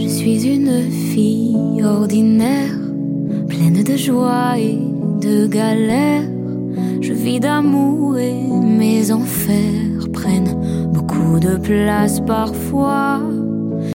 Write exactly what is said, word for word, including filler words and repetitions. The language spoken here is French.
Je suis une fille ordinaire, pleine de joie et de galère. Je vis d'amour et mes enfers prennent beaucoup de place parfois.